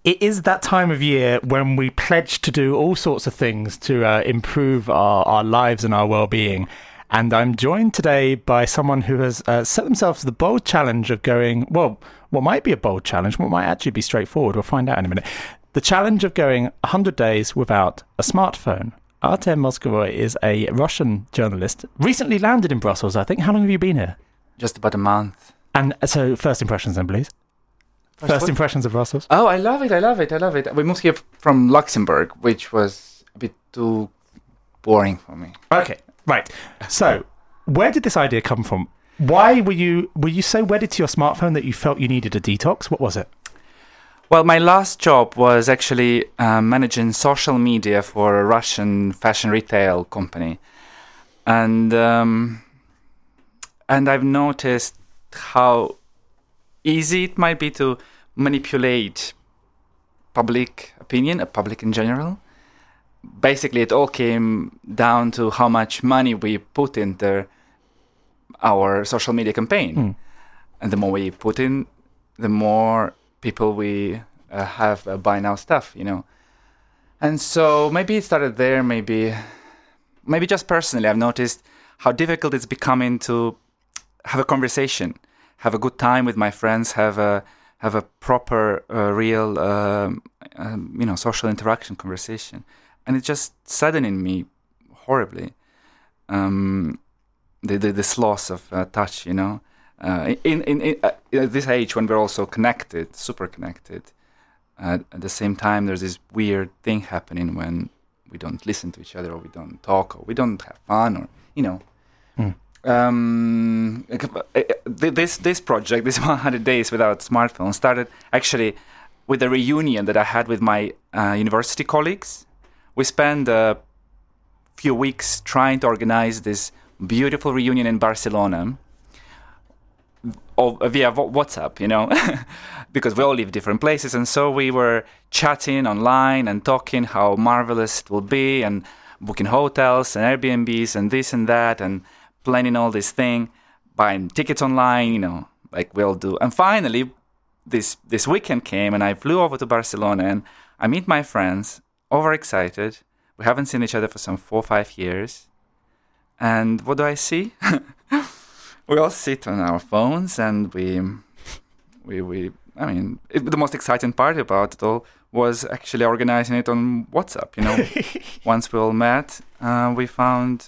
It is that time of year when we pledge to do all sorts of things to improve our lives and our well-being. And I'm joined today by someone who has set themselves the bold challenge of going, well, what might be a bold challenge, what might actually be straightforward. We'll find out in a minute. The challenge of going 100 days without a smartphone. Artem Moskovoi is a Russian journalist, recently landed in Brussels, I think. How long have you been here? Just about a month. And so first impressions then, please. First impressions of Brussels. Oh, I love it. We moved here from Luxembourg, which was a bit too boring for me. Okay, right. So, where did this idea come from? Why were you so wedded to your smartphone that you felt you needed a detox? What was it? Well, my last job was actually managing social media for a Russian fashion retail company, and I've noticed how easy it might be to manipulate public opinion, public in general. Basically, it all came down to how much money we put into our social media campaign. And the more we put in, the more people we have buying our stuff, you know. And so maybe it started there, maybe just personally, I've noticed how difficult it's becoming to have a conversation, have a good time with my friends, have a proper, real, social interaction, conversation. And it's just saddening me horribly, this loss of touch, you know. In this age when we're also connected, super connected, at the same time there's this weird thing happening when we don't listen to each other, or we don't talk, or we don't have fun, or, you know. This project, this 100 days without smartphone, started actually with a reunion that I had with my university colleagues. We spent a few weeks trying to organize this beautiful reunion in Barcelona via WhatsApp, you know, because we all live different places. And so we were chatting online and talking how marvelous it will be, and booking hotels and Airbnbs and this and that, and planning all this thing, buying tickets online, you know, like we all do. And finally, this weekend came, and I flew over to Barcelona, and I meet my friends, overexcited. We haven't seen each other for some 4 or 5 years. And what do I see? We all sit on our phones, and the most exciting part about it all was actually organizing it on WhatsApp, you know. Once we all met, we found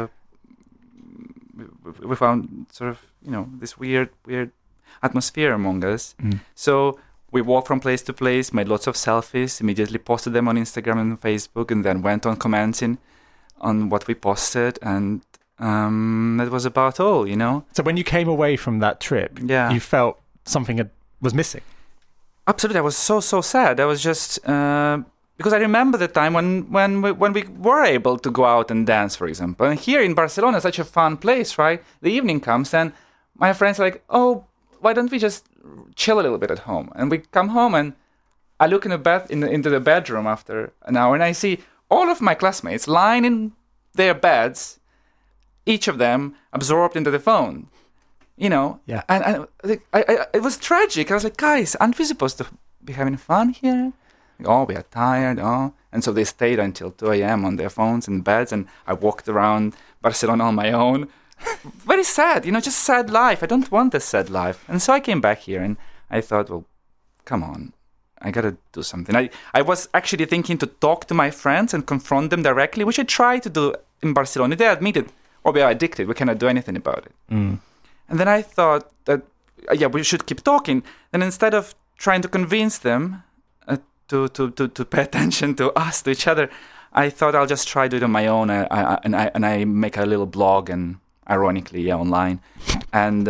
sort of, you know, this weird atmosphere among us. So we walked from place to place, made lots of selfies, immediately posted them on Instagram and Facebook, and then went on commenting on what we posted, and that was about all, you know. So when you came away from that trip, you felt something was missing? Absolutely. I was so sad. I was just because I remember the time when we were able to go out and dance, for example. And here in Barcelona, such a fun place, right? The evening comes, and my friends are like, "Oh, why don't we just chill a little bit at home?" And we come home, and I look into the bedroom after an hour, and I see all of my classmates lying in their beds, each of them absorbed into the phone, you know. Yeah. And it was tragic. I was like, guys, aren't we supposed to be having fun here? Like, oh, we are tired. Oh, and so they stayed until 2 a.m. on their phones and beds, and I walked around Barcelona on my own. Very sad, you know, just sad life. I don't want this sad life. And so I came back here, and I thought, well, come on, I gotta do something. I was actually thinking to talk to my friends and confront them directly, which I tried to do in Barcelona. They admitted, oh, we are addicted. We cannot do anything about it. And then I thought that, we should keep talking. And instead of trying to convince them to pay attention to us, to each other, I thought I'll just try to do it on my own. And I make a little blog, and ironically, online, and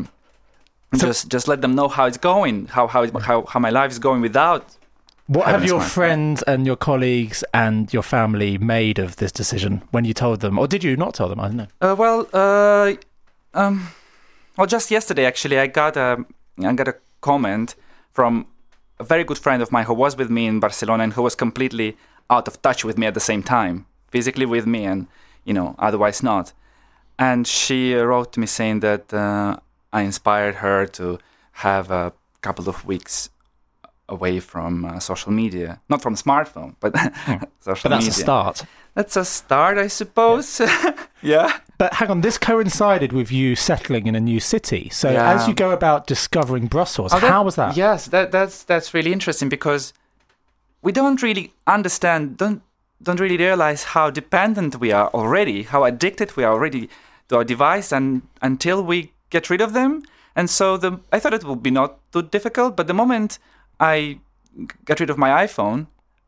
just let them know how it's going, how my life is going without. What have your friends and your colleagues and your family made of this decision when you told them, or did you not tell them? I don't know. Well, just yesterday, actually, I got a comment from a very good friend of mine who was with me in Barcelona and who was completely out of touch with me at the same time, physically with me, and, you know, otherwise not. And she wrote to me saying that I inspired her to have a couple of weeks away from social media. Not from smartphone, but social But that's media. a start. That's a start, I suppose. Yeah. But hang on, this coincided with you settling in a new city. So Yeah. as you go about discovering Brussels, Oh, how was that? Yes, that's really interesting because we don't really understand, don't really realize how dependent we are already, how addicted we are already to our device, and until we get rid of them. And so I thought it would be not too difficult, but the moment I got rid of my iPhone,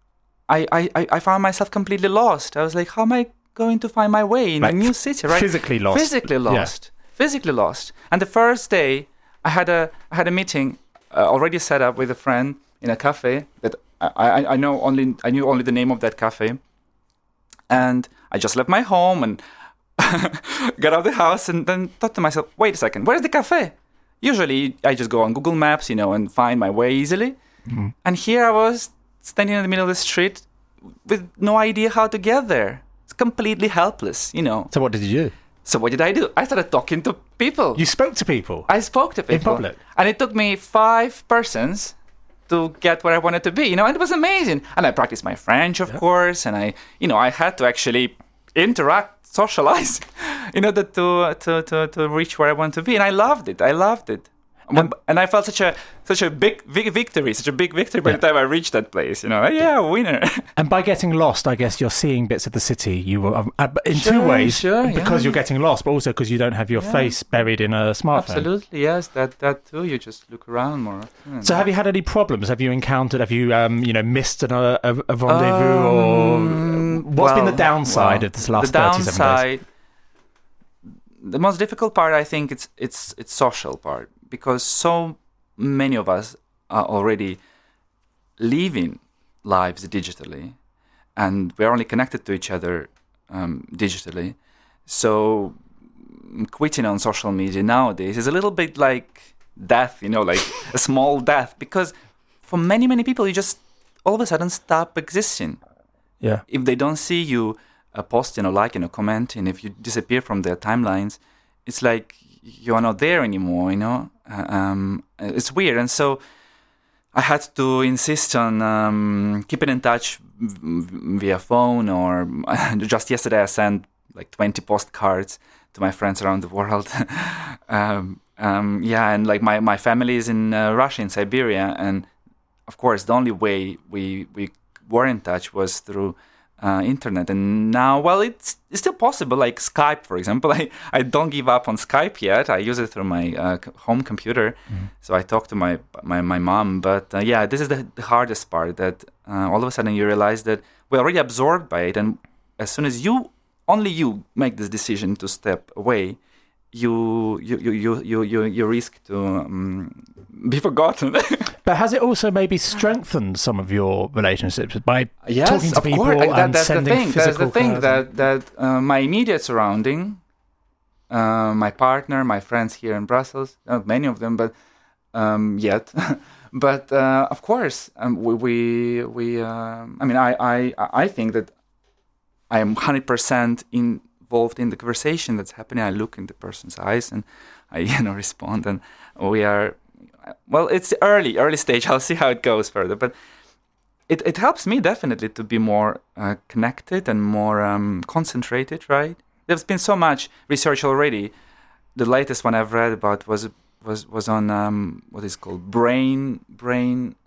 I found myself completely lost. I was like, how am I going to find my way in a new city? Right? Physically lost. Physically lost. Physically lost. And the first day, I had a meeting already set up with a friend in a cafe that I knew only the name of that cafe, and I just left my home and got out of the house and then thought to myself, wait a second, where's the cafe? Usually I just go on Google Maps, and find my way easily. Mm-hmm. And here I was standing in the middle of the street with no idea how to get there. It's completely helpless, So what did you do? So what did I do? I started talking to people. You spoke to people? I spoke to people. In public? And it took me 5 persons to get where I wanted to be, and it was amazing. And I practiced my French, of course, and I had to actually interact, socialize, in order to reach where I want to be. And I loved it. And I felt such a big victory by the time I reached that place. Winner. And by getting lost, I guess you're seeing bits of the city. You were in two ways, because you're getting lost, but also because you don't have your face buried in a smartphone. Absolutely, yes, that too. You just look around more often. So, have you had any problems? Have you encountered? Have you missed a rendezvous, or what's been the downside of this last 37 days? The most difficult part, I think, it's social part. Because so many of us are already living lives digitally, and we're only connected to each other digitally. So quitting on social media nowadays is a little bit like death, like a small death. Because for many, many people, you just all of a sudden stop existing. Yeah. If they don't see you posting or liking or commenting, if you disappear from their timelines, it's like you are not there anymore, it's weird. And so I had to insist on keeping in touch via phone, or just yesterday I sent like 20 postcards to my friends around the world. And like my family is in Russia, in Siberia, and of course the only way we were in touch was through internet. And now, well, it's still possible, like Skype, for example. I don't give up on Skype yet. I use it through my home computer. So I talk to my mom. But this is the hardest part, that all of a sudden you realize that we're already absorbed by it. And as soon as only you make this decision to step away, you risk to be forgotten. But has it also maybe strengthened some of your relationships by talking to people and that's sending physical cards? That's the thing, that my immediate surrounding, my partner, my friends here in Brussels, not many of them, but yet. But of course, I think that I am 100% involved in the conversation that's happening. I look in the person's eyes and I respond, and we are. Well, it's the early stage. I'll see how it goes further, but it helps me definitely to be more connected and more concentrated. Right? There's been so much research already. The latest one I've read about was on what is called brain drain.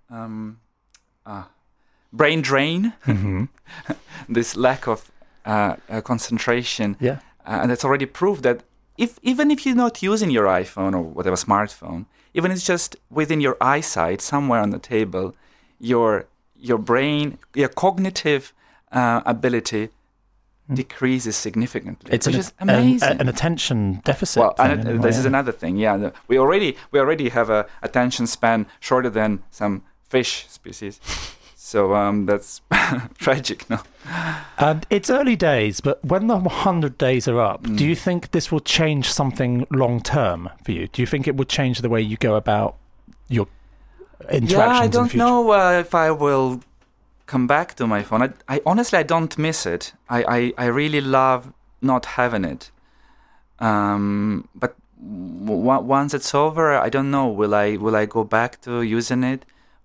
Mm-hmm. This lack of concentration. Yeah, and it's already proved that even if you're not using your iPhone or whatever smartphone, even if it's just within your eyesight, somewhere on the table, your brain, your cognitive ability decreases significantly. It's which is amazing. An attention deficit. Well, this is another thing. Yeah, we already have a attention span shorter than some fish species. So that's tragic, no? And it's early days, but when the 100 days are up, do you think this will change something long term for you? Do you think it would change the way you go about your interactions? Yeah, I in the don't future? know if I will come back to my phone. I honestly, I don't miss it. I really love not having it. But once it's over, I don't know. Will I go back to using it?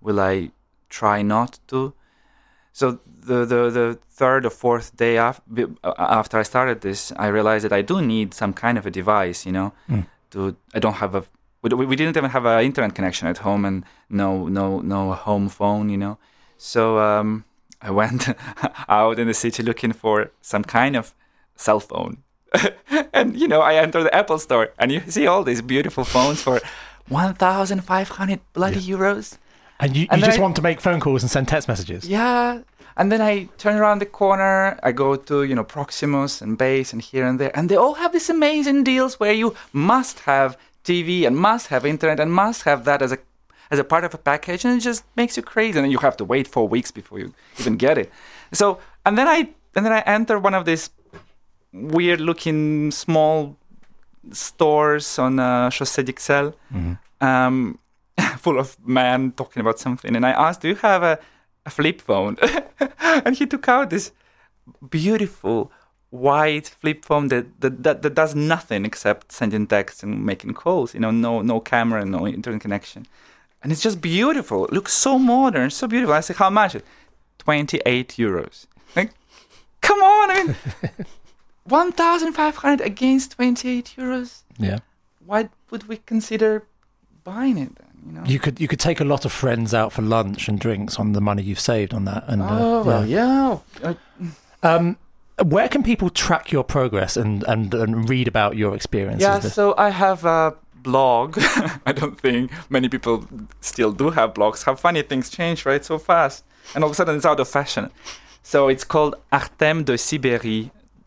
will I try not to? So the third or fourth day after I started this, I realized that I do need some kind of a device, I don't have we didn't even have an internet connection at home, and no home phone, So I went out in the city looking for some kind of cell phone. And, I entered the Apple store, and you see all these beautiful phones for 1,500 bloody euros. And you just want to make phone calls and send text messages? Yeah. And then I turn around the corner, I go to, Proximus and Base and here and there, and they all have these amazing deals where you must have TV and must have internet and must have that as a part of a package, and it just makes you crazy, and then you have to wait 4 weeks before you even get it. So, and then I enter one of these weird-looking small stores on Chaussée d'Ixelles, full of men talking about something, and I asked, "Do you have a flip phone?" And he took out this beautiful white flip phone that does nothing except sending texts and making calls. No camera, no internet connection. And it's just beautiful. It looks so modern, so beautiful. I said, "How much?" 28 euros. Like, come on, 1,500 against 28 euros. Yeah. Why would we consider buying it then? You could take a lot of friends out for lunch and drinks on the money you've saved on that. And where can people track your progress and read about your experiences? Yeah, so I have a blog. I don't think many people still do have blogs. How funny things change, right? So fast. And all of a sudden it's out of fashion. So it's called Artem de Sibérie.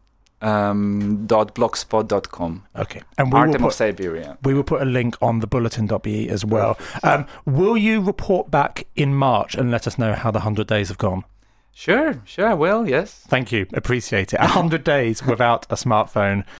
.blogspot.com. Okay. And Artem of Siberia. We will put a link on the bulletin.be as well. Will you report back in March and let us know how the 100 days have gone? Sure, I will, yes. Thank you. Appreciate it. 100 days without a smartphone